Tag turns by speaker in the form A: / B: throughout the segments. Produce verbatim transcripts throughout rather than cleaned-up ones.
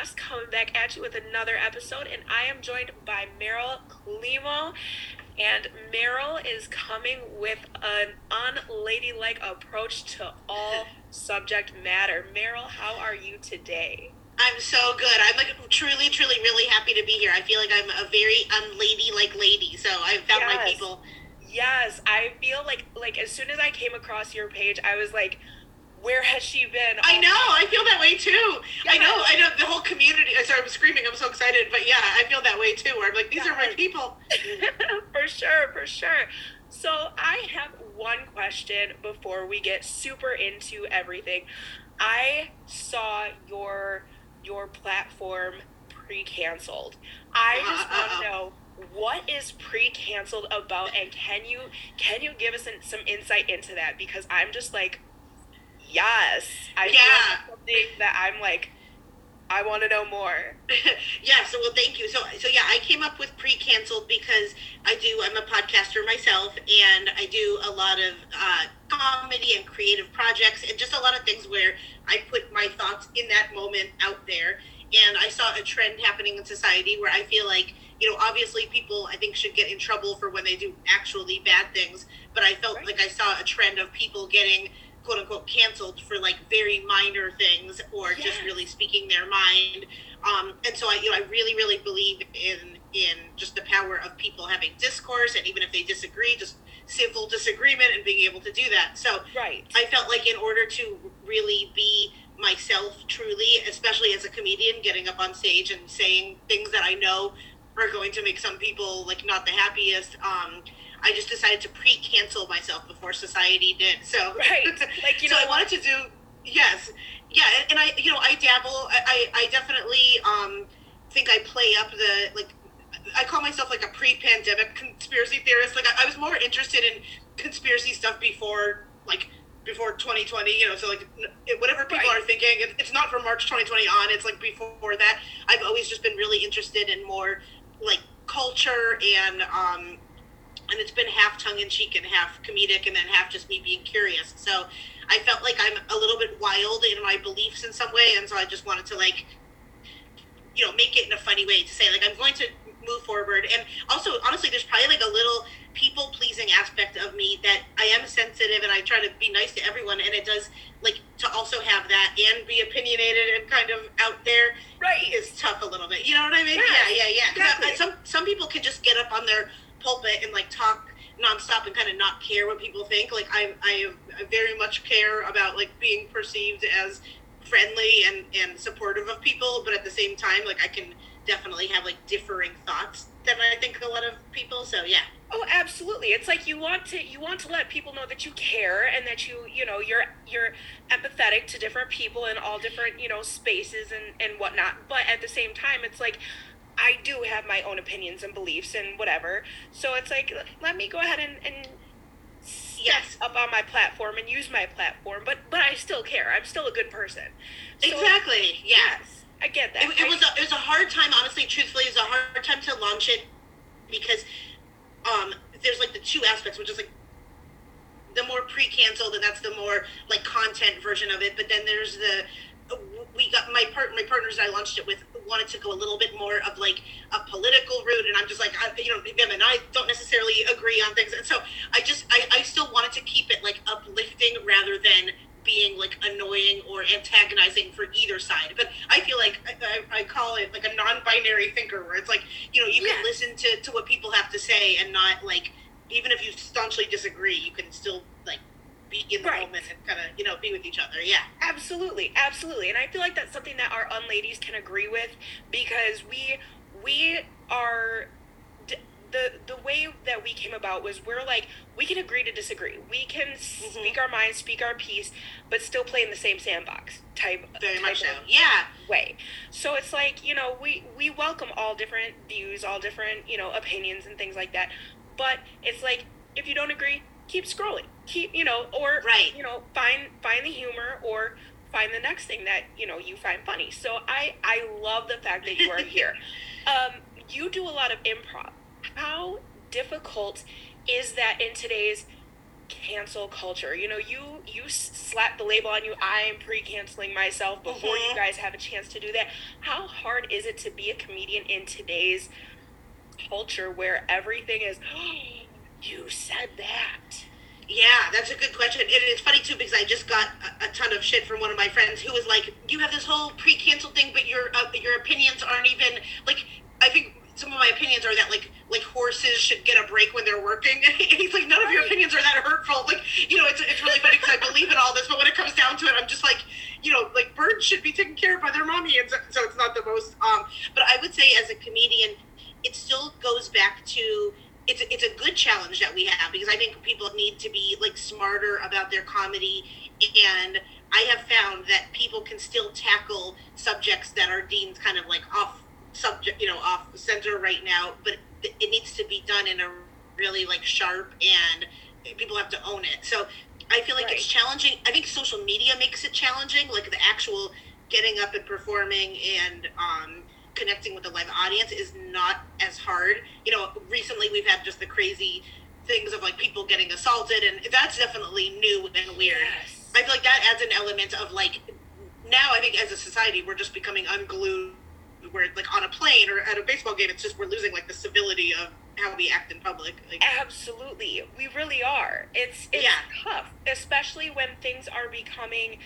A: Podcast, coming back at you with another episode, and I am joined by Meryl Climo, and Meryl is coming with an unladylike approach to all subject matter. Meryl, how are you today?
B: I'm so good. I'm like truly, truly, really happy to be here. I feel like I'm a very unladylike lady, so I found my
A: Yes.
B: people.
A: Yes, I feel like like as soon as I came across your page, I was like, where has she been?
B: I know. I feel that way too. I know.
A: Yes.
B: I know the whole community. I sorry, I'm screaming. I'm so excited, but yeah, I feel that way too. Where I'm like, these are my
A: Yes.
B: people.
A: For sure, for sure. So I have one question before we get super into everything. I saw your your platform pre-canceled. I just
B: Uh,
A: want
B: uh,
A: to know what is pre-canceled about, and can you can you give us an, some insight into that? Because I'm just like, yes, I feel like
B: yeah.
A: it's something that I'm like, I want to know more.
B: Yeah, so well thank you. So so yeah, I came up with pre-canceled because I do I'm a podcaster myself, and I do a lot of uh, comedy and creative projects and just a lot of things where I put my thoughts in that moment out there. And I saw a trend happening in society where I feel like, you know, obviously people I think should get in trouble for when they do actually bad things, but I felt
A: Right?
B: like I saw a trend of people getting quote unquote canceled for like very minor things or just really
A: Yes.
B: speaking their mind. Um, and so I, you know, I really, really believe in in just the power of people having discourse, and even if they disagree, just civil disagreement and being able to do that. So
A: Right.
B: I felt like in order to really be myself truly, especially as a comedian, getting up on stage and saying things that I know are going to make some people like not the happiest, um, I just decided to pre-cancel myself before society did. So,
A: Right. Like, you
B: so I
A: know,
B: wanted to do yes, yeah, and, and I, you know, I dabble. I, I, I definitely um, think I play up the like. I call myself like a pre-pandemic conspiracy theorist. Like I, I was more interested in conspiracy stuff before like before twenty twenty. You know, so like whatever people
A: right.
B: are thinking, it, it's not from March twenty twenty on. It's like before that. I've always just been really interested in more like culture and um, and it's been half tongue in cheek and half comedic and then half just me being curious. So I felt like I'm a little bit wild in my beliefs in some way, and so I just wanted to like you know make it in a funny way to say like I'm going to move forward. And also honestly, there's probably like a little people pleasing aspect of me that I am sensitive and I try to be nice to everyone, and it does like to also have that and be opinionated and kind of out there
A: Right.
B: is tough a little bit. You know what I mean?
A: Yes,
B: Yeah, yeah, yeah. 'Cause I-
A: exactly.
B: some some people can just get up on their pulpit and like talk nonstop and kind of not care what people think. Like I, I, I very much care about like being perceived as friendly and and supportive of people, but at the same time, like I can definitely have like differing thoughts than I think a lot of people. So yeah,
A: Oh, absolutely. It's like you want to you want to let people know that you care, and that you, you know, you're you're empathetic to different people in all different, you know, spaces and and whatnot. But at the same time, it's like I do have my own opinions and beliefs and whatever. So it's like, let me go ahead and, and step
B: yes,
A: up on my platform and use my platform, but but I still care. I'm still a good person. So
B: exactly, yeah.
A: yes, I get that.
B: It, it
A: I
B: was a, it was a hard time, honestly. Truthfully, it was a hard time to launch it because um, there's like the two aspects, which is like the more pre-canceled, and that's the more like content version of it. But then there's the we got my part my partners that I launched it with wanted to go a little bit more of like a political route, and I'm just like I, you know them and I don't necessarily agree on things, and so I just I, I still wanted to keep it like uplifting rather than being like annoying or antagonizing for either side. But I feel like I, I call it like a non-binary thinker, where it's like you know you can
A: yes.
B: listen to to what people have to say and not like even if you staunchly disagree, you can still like be in the
A: Right.
B: moment and kind of you know be with each other. Yeah.
A: Absolutely, absolutely. And I feel like that's something that our unladies can agree with, because we we are d- the the way that we came about was we're like, we can agree to disagree. We can
B: Mm-hmm.
A: speak our minds, speak our piece, but still play in the same sandbox type
B: Very
A: type
B: much so.
A: of
B: Yeah.
A: way. So it's like, you know, we we welcome all different views, all different, you know, opinions and things like that. But it's like, if you don't agree, keep scrolling. Keep, you know, or
B: Right.
A: you know, find find the humor, or find the next thing that, you know, you find funny. So I I love the fact that you are here. Um you do a lot of improv. How difficult is that in today's cancel culture. You know, you you slap the label on you. I am pre-canceling myself before mm-hmm. you guys have a chance to do that. How hard is it to be a comedian in today's culture where everything is, oh, you said that?
B: Yeah, that's a good question. And it's funny too because I just got a, a ton of shit from one of my friends who was like, "You have this whole pre-cancel thing, but your uh, your opinions aren't even like." I think some of my opinions are that like like horses should get a break when they're working. And he's like, "None of your opinions are that hurtful." Like, you know, it's it's really funny because I believe in all this, but when it comes down to it, I'm just like, you know, like birds should be taken care of by their mommy, and so, so it's not the most. Um, but I would say as a comedian, it still goes back to. It's a, it's a good challenge that we have because I think people need to be like smarter about their comedy, and I have found that people can still tackle subjects that are deemed kind of like off subject, you know, off center right now, but it needs to be done in a really like sharp and people have to own it. So I feel like right. it's challenging. I think social media makes it challenging, like the actual getting up and performing and um connecting with a live audience is not as hard. You know, recently we've had just the crazy things of like people getting assaulted, and that's definitely new and weird.
A: Yes.
B: I feel like that adds an element of like, now I think as a society we're just becoming unglued, where like on a plane or at a baseball game, it's just we're losing like the civility of how we act in public. Like,
A: absolutely, we really are. It's it's
B: yeah.
A: tough, especially when things are becoming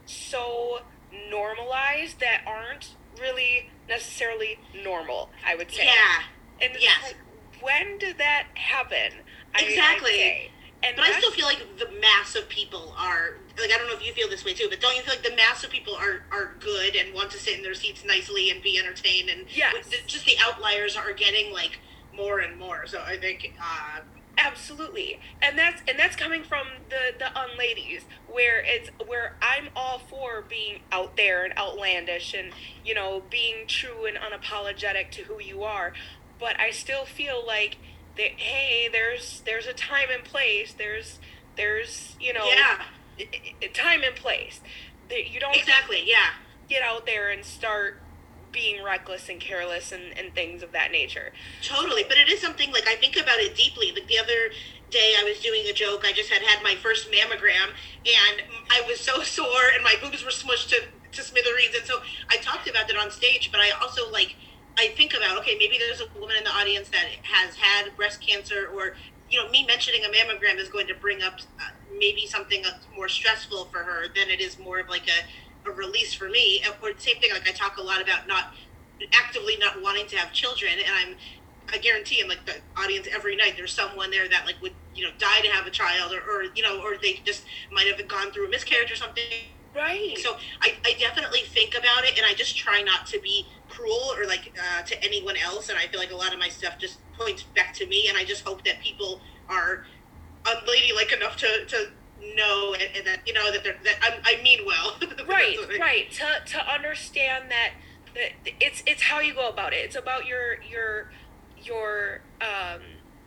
A: so normalized that aren't really necessarily normal, I would say.
B: Yeah.
A: And
B: yes.
A: like, when did that happen?
B: Exactly.
A: I, and
B: but I still feel like the mass of people are, like, I don't know if you feel this way too, but don't you feel like the mass of people are, are good and want to sit in their seats nicely and be entertained? And
A: yes.
B: the, just the outliers are getting, like, more and more. So I think... Uh,
A: absolutely. And that's and that's coming from the the unladies, where it's where I'm all for being out there and outlandish and, you know, being true and unapologetic to who you are, but I still feel like that, hey, there's there's a time and place, there's there's you know
B: yeah.
A: time and place that you don't
B: exactly yeah
A: get out there and start being reckless and careless and, and things of that nature.
B: Totally. But it is something, like, I think about it deeply. Like, the other day I was doing a joke. I just had had my first mammogram, and I was so sore, and my boobs were smushed to, to smithereens. And so I talked about that on stage, but I also, like, I think about, okay, maybe there's a woman in the audience that has had breast cancer, or, you know, me mentioning a mammogram is going to bring up uh, maybe something more stressful for her than it is more of, like, a a release for me. Or same thing, like I talk a lot about not actively not wanting to have children, and I'm I guarantee in like the audience every night there's someone there that like would, you know, die to have a child, or, or you know, or they just might have gone through a miscarriage or something.
A: Right.
B: So I, I definitely think about it, and I just try not to be cruel or like uh, to anyone else, and I feel like a lot of my stuff just points back to me, and I just hope that people are unladylike enough to, to know and, and that, you know, that they're that I, I mean well.
A: Right, right. To to understand that, that it's it's how you go about it. It's about your your your um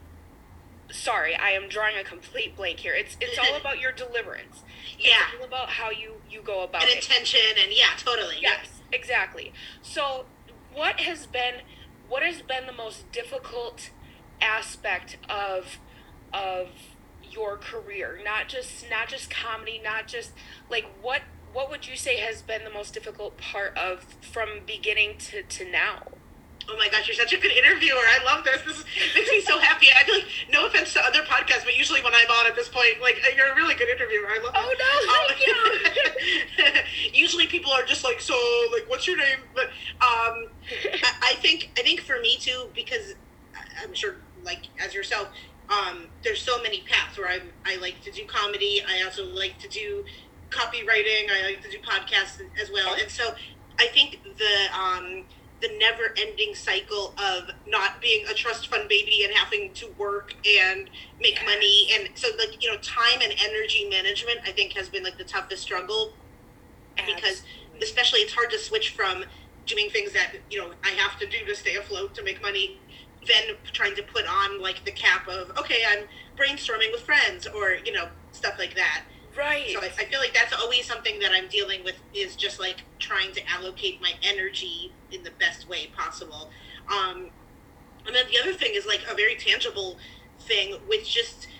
A: sorry, I am drawing a complete blank here. It's it's all about your deliverance.
B: Yeah.
A: It's all about how you you go about
B: and
A: it.
B: And intention, and yeah, totally.
A: Yes, yeah. Exactly. So what has been what has been the most difficult aspect of of your career? Not just not just comedy, not just like what what would you say has been the most difficult part of from beginning to, to now?
B: Oh my gosh, you're such a good interviewer. I love this. This makes me so happy. I feel like, no offense to other podcasts, but usually when I'm on at this point, like, you're a really good interviewer. I love it.
A: Oh no, thank
B: um, you. Usually people are just like, so, like, what's your name? But um, I, I think I think for me too, because I'm sure, like, as yourself, um, there's so many paths where I I like to do comedy. I also like to do copywriting. I like to do podcasts as well. And so I think the um, the never-ending cycle of not being a trust fund baby and having to work and make yes. money, and so, like, you know, time and energy management, I think, has been like the toughest struggle. Absolutely. Because especially it's hard to switch from doing things that, you know, I have to do to stay afloat to make money, then trying to put on like the cap of, okay, I'm brainstorming with friends, or, you know, stuff like that.
A: Right.
B: So I, I feel like that's always something that I'm dealing with, is just like trying to allocate my energy in the best way possible. Um, and then the other thing is like a very tangible thing, which just,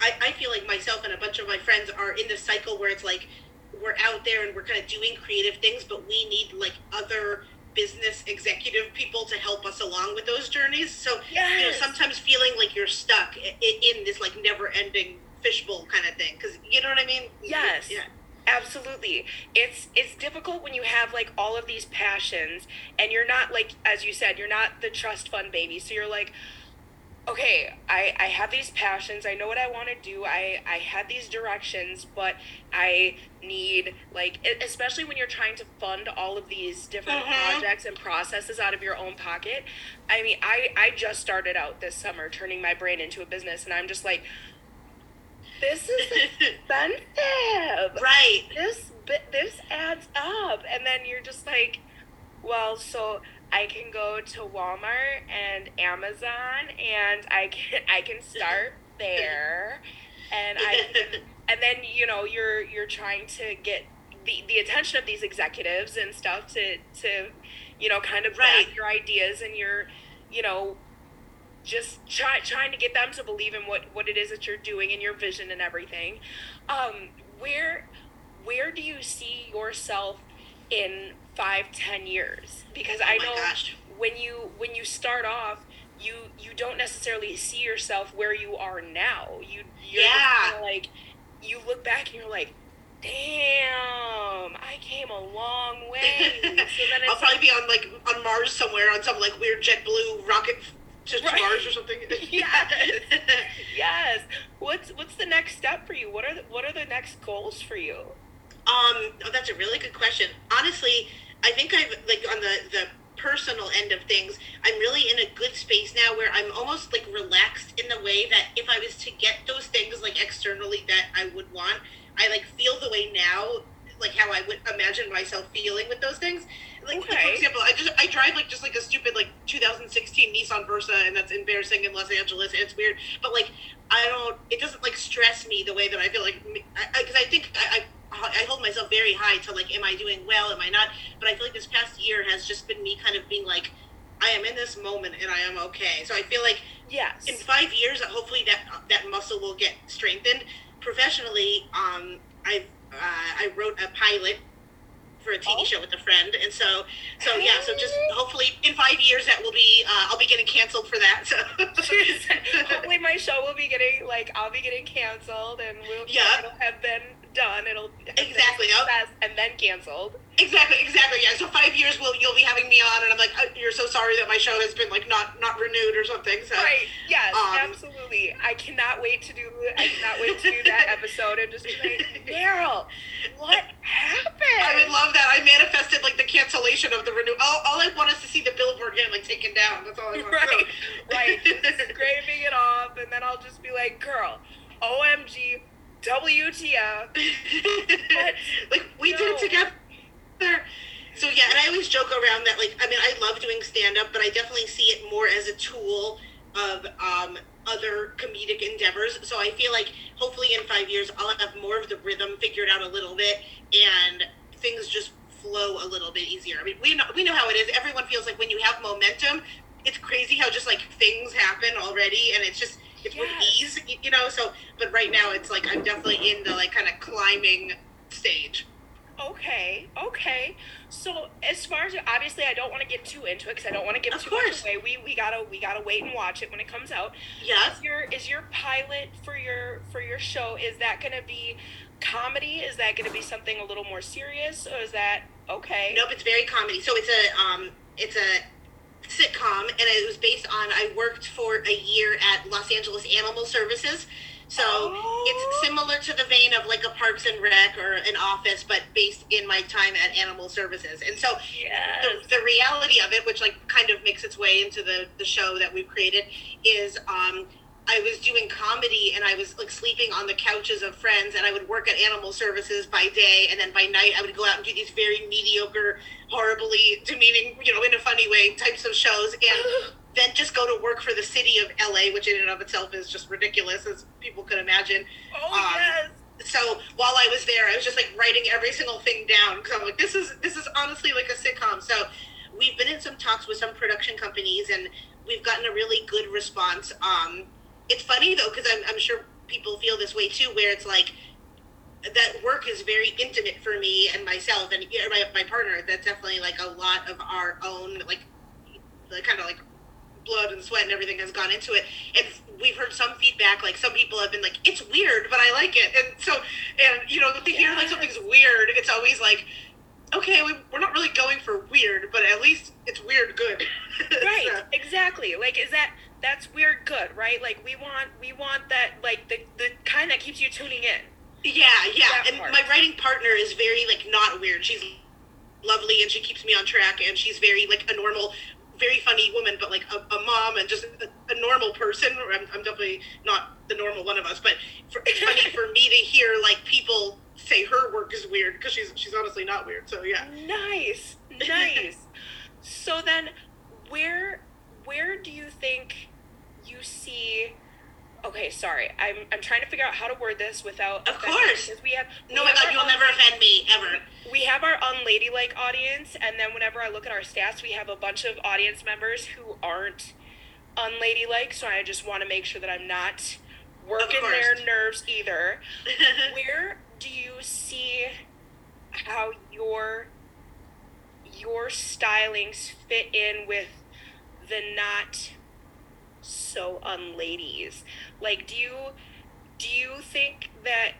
B: I, I feel like myself and a bunch of my friends are in this cycle where it's like we're out there and we're kind of doing creative things, but we need like other business executive people to help us along with those journeys. So
A: Yes.
B: you know, sometimes feeling like you're stuck in, in this like never-ending fishbowl kind of thing, because you know what I mean?
A: Yes.
B: Yeah.
A: Absolutely. It's it's difficult when you have like all of these passions and you're not like, as you said, you're not the trust fund baby. So you're like, okay, I, I have these passions. I know what I want to do. I, I had these directions, but I need, like, e- especially when you're trying to fund all of these different
B: Mhm.
A: projects and processes out of your own pocket. I mean, I, I just started out this summer turning my brain into a business, and I'm just like, this is expensive.
B: Right.
A: This bi- this adds up, and then you're just like, well, so I can go to Walmart and Amazon, and I can I can start there, and I can, and then you know you're you're trying to get the the attention of these executives and stuff to to you know kind of
B: Right.
A: back your ideas and your you know just try, trying to get them to believe in what, what it is that you're doing and your vision and everything. Um, where where do you see yourself in five, ten years? Because I
B: Oh my
A: know
B: gosh.
A: when you when you start off, you you don't necessarily see yourself where you are now. You you're just
B: Yeah.
A: kind of like you look back and you're like, damn, I came a long way. So then
B: I'll
A: it's
B: probably
A: like,
B: be on like on Mars somewhere on some like weird JetBlue rocket to, to
A: Right.
B: Mars or something.
A: Yes. Yes. What's what's the next step for you? What are the, what are the next goals for you?
B: Um, oh, that's a really good question. Honestly, I think I've like on the the personal end of things, I'm really in a good space now where I'm almost like relaxed in the way that if I was to get those things like externally that I would want, I like feel the way now, like how I would imagine myself feeling with those things. Like, like, for
A: Okay.
B: example, I just I drive like just like a stupid like two thousand sixteen Nissan Versa, and that's embarrassing in Los Angeles, and it's weird. But like I don't, it doesn't like stress me the way that I feel like because I, I, 'cause I think I, I I hold myself very high to like, am I doing well? Am I not? But I feel like this past year has just been me kind of being like, I am in this moment and I am okay. So I feel like
A: Yes.
B: in five years, hopefully that that muscle will get strengthened. Professionally, um, I uh, I wrote a pilot for a T V
A: Oh.
B: show with a friend, and so so yeah, so just hopefully in five years that will be uh, I'll be getting canceled for that. So
A: Hopefully my show will be getting like I'll be getting canceled and we'll
B: Yeah.
A: it'll have been done. It'll have been a
B: Exactly, yep.
A: success and then canceled.
B: Exactly, exactly. Yeah. So five years will you'll be having me on, and I'm like, oh, you're so sorry that my show has been like not not renewed or something. So
A: Right. Yes,
B: Um,
A: absolutely. I cannot wait to do I cannot wait to do that episode and just be like, Daryl, what happened?
B: I would love that. I manifested like the cancellation of the renew. All, all I want is to see the billboard getting like taken down. That's all I want.
A: Right,
B: So.
A: right. Just scraping it off, and then I'll just be like, "Girl, O M G, W T F."
B: Like we did
A: No.
B: it together. So yeah, and I always joke around that like I mean I love doing stand up, but I definitely see it more as a tool of um, other comedic endeavors. So I feel like hopefully in five years I'll have more of the rhythm figured out a little bit, and things just flow a little bit easier. I mean we know we know how it is. Everyone feels like when you have momentum, it's crazy how just like things happen already, and it's just it's with
A: Yes.
B: ease, y- you know. So but right now it's like I'm definitely in the like kind of climbing stage.
A: Okay, okay. So as far as obviously, I don't want to get too into it because I don't want to give
B: Of
A: too
B: course.
A: much away. We we gotta we gotta wait and watch it when it comes out.
B: Yeah.
A: Is your is your pilot for your for your show, is that gonna be comedy? Is that gonna be something a little more serious, or is that okay?
B: Nope, it's very comedy. So it's a um, it's a sitcom, and it was based on I worked for a year at Los Angeles Animal Services. So
A: Oh.
B: it's similar to the vein of like a Parks and Rec or an Office, but based in my time at Animal Services. And so
A: Yes.
B: the, the reality of it, which like kind of makes its way into the, the show that we've created, is um, I was doing comedy and I was like sleeping on the couches of friends, and I would work at Animal Services by day, and then by night I would go out and do these very mediocre, horribly demeaning, you know, in a funny way types of shows, and then just go to work for the city of L A, which in and of itself is just ridiculous, as people could imagine.
A: Oh
B: um,
A: yes.
B: So while I was there, I was just like writing every single thing down because I'm like, this is this is honestly like a sitcom. So we've been in some talks with some production companies, and we've gotten a really good response. Um, it's funny though because I'm, I'm sure people feel this way too, where it's like that work is very intimate for me and myself and you know, my, my partner. That's definitely like a lot of our own, like, like kind of like blood and sweat and everything has gone into it. And we've heard some feedback, like some people have been like, it's weird, but I like it. And so, and you know, to hear like something's weird, it's always like, okay, we, we're not really going for weird, but at least it's weird good.
A: Right,
B: So,
A: exactly. Like, is that, that's weird good, right? Like, we want, we want that, like, the, the kind that keeps you tuning in.
B: yeah, yeah.
A: That
B: And
A: part.
B: my writing partner is very like not weird. She's lovely and she keeps me on track and she's very like a normal, very funny woman, but like a, a mom and just a, a normal person. I'm, I'm definitely not the normal one of us, but for, it's funny for me to hear like people say her work is weird because she's she's honestly not weird. So yeah.
A: Nice, nice. So then, where where do you think you see? Okay, sorry, I'm I'm trying to figure out how to word this without.
B: Of
A: offending,
B: course.
A: because we have. we
B: No, my
A: have
B: God,
A: our
B: you'll
A: un-
B: never offend me ever.
A: We have our unladylike audience, and then whenever I look at our stats, we have a bunch of audience members who aren't unladylike. So I just want to make sure that I'm not working
B: course.
A: their nerves either. Where do you see how your your stylings fit in with the not so unladies? Like, do you do you think that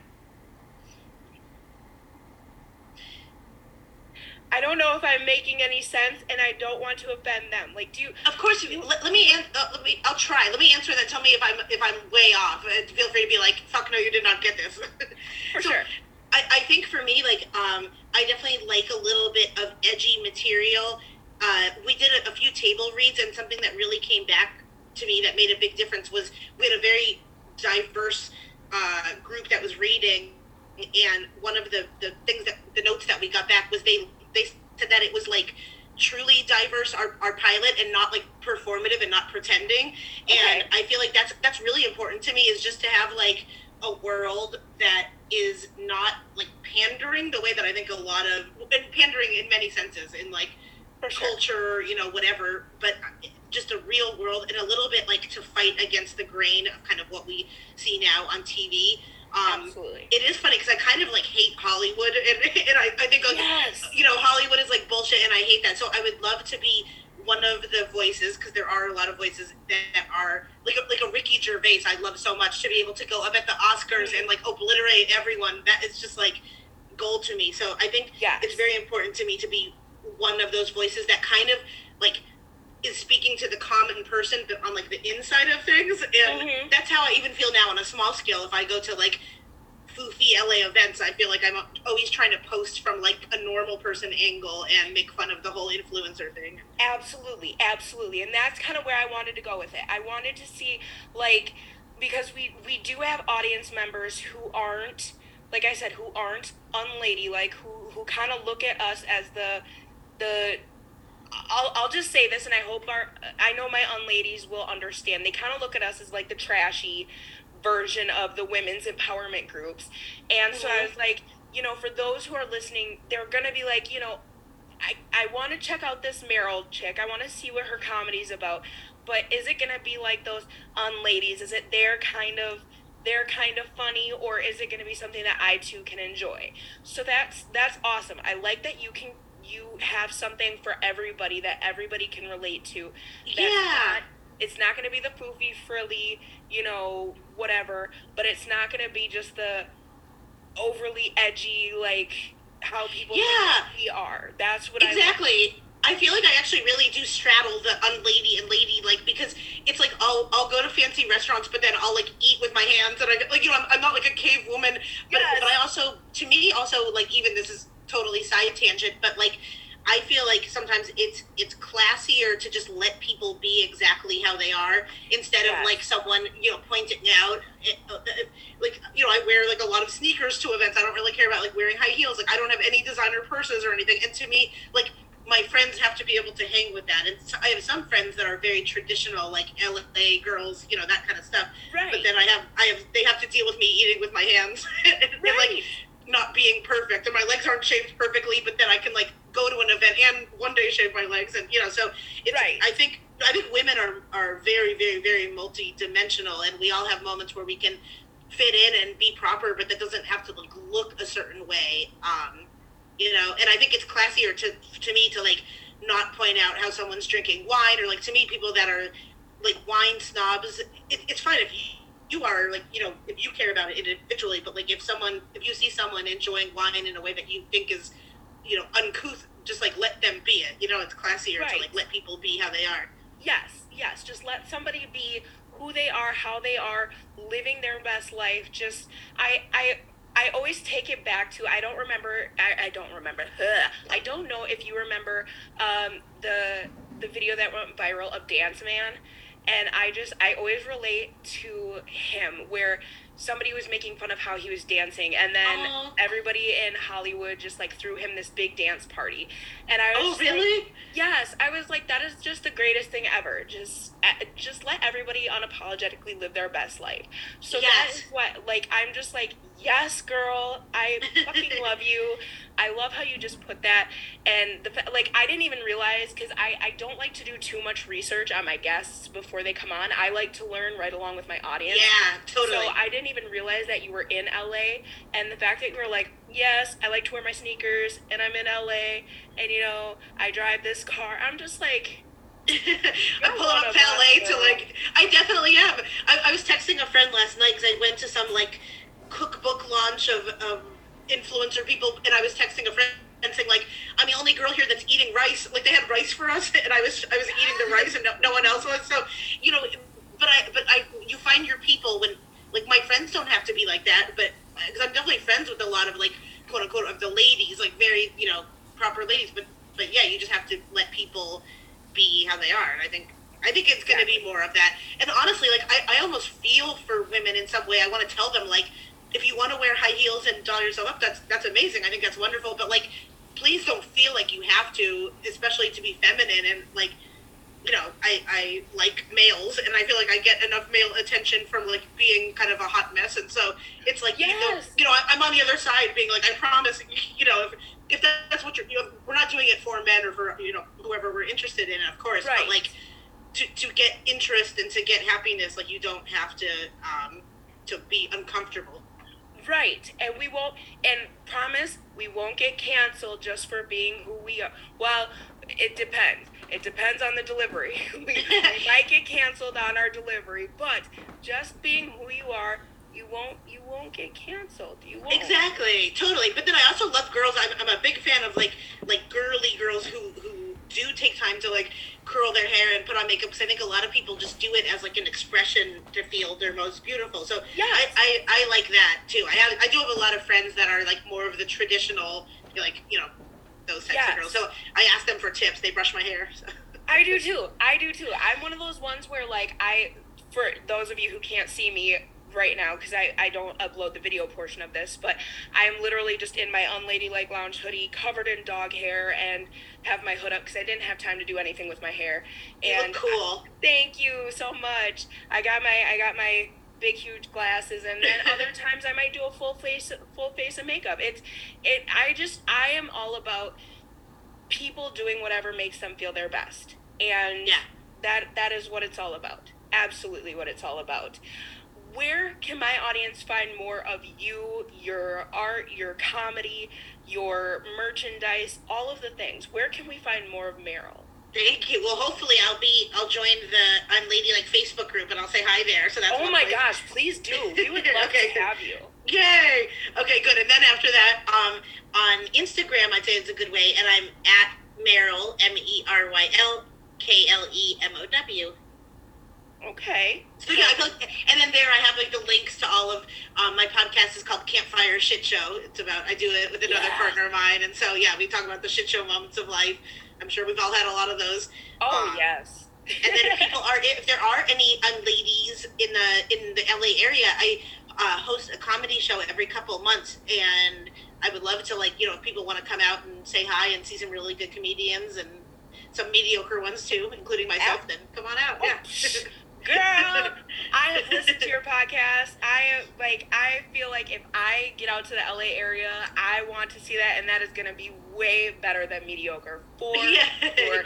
A: I don't know if I'm making any sense, and I don't want to offend them. Like, do you?
B: Of course, you, let, let me. an- Uh, let me. I'll try. Let me answer that. Tell me if I'm if I'm way off. Uh, feel free to be like, "Fuck no, you did not get this."
A: For
B: So,
A: sure.
B: I, I think for me, like, um, I definitely like a little bit of edgy material. Uh, we did a, a few table reads, and something that really came back to me that made a big difference was we had a very diverse uh, group that was reading, and one of the, the things that the notes that we got back was they they said that it was like truly diverse our, our pilot and not like performative and not pretending. And
A: Okay.
B: I feel like that's that's really important to me, is just to have like a world that is not like pandering the way that I think a lot of, and pandering in many senses, in like
A: For sure.
B: culture, you know, whatever, but just a real world and a little bit like to fight against the grain of kind of what we see now on T V. Um,
A: Absolutely.
B: it is funny because I kind of like hate Hollywood, and, and I, I think like,
A: Yes.
B: you know, Hollywood is like bullshit, and I hate that. So I would love to be one of the voices, because there are a lot of voices that are like a, like a Ricky Gervais. I love so much to be able to go up at the Oscars and like obliterate everyone. That is just like gold to me. So I think
A: Yes.
B: it's very important to me to be one of those voices that kind of like is speaking to the common person, but on like the inside of things. And
A: Mhm.
B: that's how I even feel now on a small scale. If I go to like foofy L A events, I feel like I'm always trying to post from like a normal person angle and make fun of the whole influencer thing.
A: Absolutely, absolutely. And that's kind of where I wanted to go with it. I wanted to see, like, because we we do have audience members who aren't, like I said, who aren't unladylike, who who kind of look at us as the the I'll I'll just say this, and I hope our I know my unladies will understand. They kind of look at us as like the trashy version of the women's empowerment groups. And so I
B: Mhm.
A: was like, you know, for those who are listening, they're going to be like, you know, I, I want to check out this Meryl chick. I want to see what her comedy's about. But is it going to be like those unladies? Is it their kind of they're kind of funny, or is it going to be something that I too can enjoy? So that's that's awesome. I like that you can you have something for everybody that everybody can relate to. That's
B: Yeah.
A: not, it's not going to be the foofy, frilly, you know, whatever, but it's not going to be just the overly edgy, like how people
B: Yeah.
A: think we are. That's what I
B: Exactly. I feel like I actually really do straddle the unlady and lady, like, because it's like I'll I'll go to fancy restaurants, but then I'll like eat with my hands, and I like, you know, I'm, I'm not like a cave woman, but
A: Yes.
B: but I also, to me also, like, even this is totally side tangent, but like I feel like sometimes it's it's classier to just let people be exactly how they are, instead
A: Yes.
B: of like someone, you know, pointing out it, uh, uh, like, you know, I wear like a lot of sneakers to events. I don't really care about like wearing high heels. Like, I don't have any designer purses or anything, and to me, like, my friends have to be able to hang with that. And so I have some friends that are very traditional, like L A girls, you know, that kind of stuff.
A: Right.
B: But then I have, I have, they have to deal with me eating with my hands and, and
A: Right.
B: like not being perfect, and my legs aren't shaved perfectly. But then I can like go to an event and one day shave my legs, and you know, so it's.
A: Right.
B: I think I think women are are very very very multi-dimensional, and we all have moments where we can fit in and be proper, but that doesn't have to like look a certain way. Um, you know, and I think it's classier to to me to like not point out how someone's drinking wine, or like to me people that are like wine snobs. It, it's fine if you you are like, you know, if you care about it individually, but like if someone, if you see someone enjoying wine in a way that you think is, you know, uncouth, just like let them be it. You know, it's classier right. to like let people be how they are.
A: Yes, yes. Just let somebody be who they are, how they are, living their best life. Just, I, I, I always take it back to, I don't remember, I, I don't remember, ugh, I don't know if you remember um, the the video that went viral of Dance Man. And I just, I always relate to him, where somebody was making fun of how he was dancing, and then Aww. everybody in Hollywood just like threw him this big dance party. And I was
B: oh really
A: like, yes, I was like, that is just the greatest thing ever. Just just let everybody unapologetically live their best life. So yes. that is what, like, I'm just like, yes, girl, I fucking love you. I love how you just put that. And the like, I didn't even realize, because I, I don't like to do too much research on my guests before they come on. I like to learn right along with my audience.
B: Yeah, totally.
A: So I didn't even realize that you were in L A, and the fact that you were like, yes, I like to wear my sneakers, and I'm in L A, and you know, I drive this car. I'm just like,
B: I'm pulling up to L A to like, I definitely am. I, I was texting a friend last night because I went to some like cookbook launch of um, influencer people, and I was texting a friend and saying like, I'm the only girl here that's eating rice. Like they had rice for us, and I was I was eating the rice, and no, no one else was. So you know, but I but I you find your people when like my friends don't have to be like that, but because I'm definitely friends with a lot of like quote unquote of the ladies, like very you know proper ladies, but but yeah, you just have to let people be how they are, and I think I think it's going to be more of that. And honestly, like I, I almost feel for women in some way. I want to tell them like, if you want to wear high heels and doll yourself up, that's that's amazing. I think that's wonderful. But like, please don't feel like you have to, especially to be feminine. And like, you know, I I like males, and I feel like I get enough male attention from like being kind of a hot mess. And so it's like,
A: yes.
B: you know, you know, I'm on the other side, being like, I promise, you know, if if that's what you're, you know, we're not doing it for men or for you know whoever we're interested in, of course, right. but like. To, to get interest and to get happiness, like you don't have to um, to be uncomfortable.
A: Right, and we won't, and promise, we won't get canceled just for being who we are. Well, it depends. It depends on the delivery. we, we might get canceled on our delivery, but just being who you are, you won't you won't get canceled. You won't.
B: Exactly, totally. But then I also love girls. I'm, I'm a big fan of like like girly girls who who do take time to like curl their hair and put on makeup, because I think a lot of people just do it as like an expression to feel their most beautiful. So
A: yes.
B: I, I, I like that too. I have, I do have a lot of friends that are like more of the traditional, like, you know, those types yes. of girls. So I ask them for tips. They brush my hair. So.
A: I do too. I do too. I'm one of those ones where like I, for those of you who can't see me right now, because I, I don't upload the video portion of this, but I'm literally just in my unladylike lounge hoodie covered in dog hair and have my hood up because I didn't have time to do anything with my hair.
B: You
A: and
B: look cool.
A: I, thank you so much. I got my I got my big huge glasses, and then other times I might do a full face full face of makeup. It's it I just I am all about people doing whatever makes them feel their best. And
B: yeah.
A: that that is what it's all about. Absolutely what it's all about. Where can my audience find more of you, your art, your comedy, your merchandise, all of the things? Where can we find more of Meryl?
B: Thank you. Well, hopefully I'll be, I'll join the Unladylike Facebook group and I'll say hi there. So that's
A: oh my place. Gosh, please do. We would love
B: okay,
A: to have you.
B: Yay. Okay, good. And then after that, um, on Instagram, I'd say it's a good way. And I'm at Meryl, M E R Y L K L E M O W.
A: Okay.
B: So yeah, I feel like, and then there I have like the links to all of um, my podcast is called Campfire Shit Show. It's about, I do it with another yeah. partner of mine. And so, yeah, we talk about the shit show moments of life. I'm sure we've all had a lot of those.
A: Oh,
B: um,
A: yes.
B: And then if people are, if there are any unladies in the, in the L A area, I uh, host a comedy show every couple of months. And I would love to, like, you know, if people want to come out and say hi and see some really good comedians and some mediocre ones too, including myself, yeah. then come on out. Oh. Yeah.
A: Girl, I have listened to your podcast. I like. I feel like if I get out to the L A area, I want to see that, and that is going to be way better than mediocre for
B: yeah.
A: sure.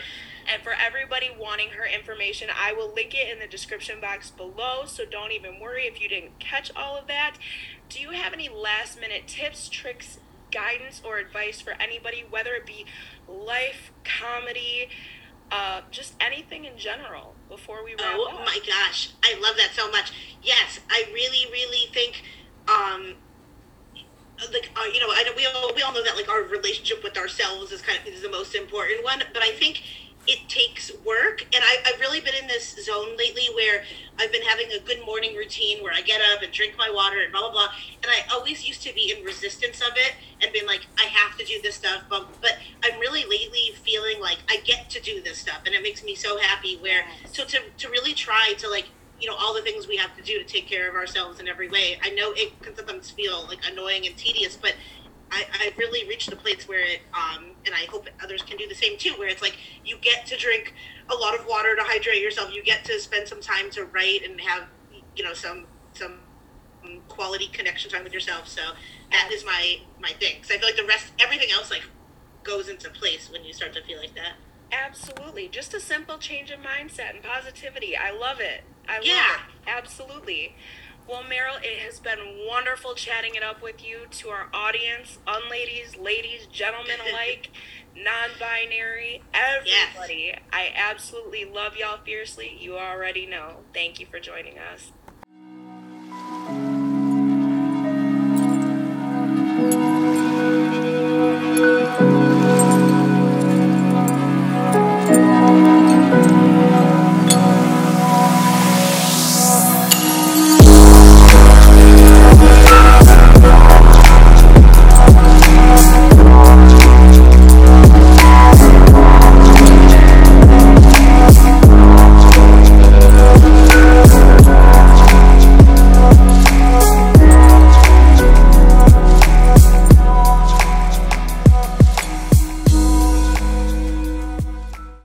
A: And for everybody wanting her information, I will link it in the description box below, so don't even worry if you didn't catch all of that. Do you have any last minute tips, tricks, guidance, or advice for anybody, whether it be life, comedy, uh, just anything in general, before we wrap
B: Oh
A: up?
B: my gosh, I love that so much. Yes, I really, really think, um, like uh, you know, I know we all we all know that like our relationship with ourselves is kind of is the most important one, but I think it takes work, and I, I've really been in this zone lately where I've been having a good morning routine where I get up and drink my water and blah blah blah, and I always used to be in resistance of it and being like I have to do this stuff, but but I'm really lately feeling like I get to do this stuff, and it makes me so happy. Where
A: Yes.
B: so to to really try to like you know all the things we have to do to take care of ourselves in every way. I know it can sometimes feel like annoying and tedious, but I, I've really reached the place where it, um, and I hope others can do the same too, where it's like you get to drink a lot of water to hydrate yourself. You get to spend some time to write and have, you know, some some quality connection time with yourself. So that is my my thing. Because I feel like the rest, everything else, like goes into place when you start to feel like that.
A: Absolutely. Just a simple change of mindset and positivity. I love it. I love
B: Yeah.
A: it. Absolutely. Well, Meryl, it has been wonderful chatting it up with you. To our audience, unladies, ladies, gentlemen alike, non binary,
B: Yes.
A: everybody, I absolutely love y'all fiercely. You already know. Thank you for joining us.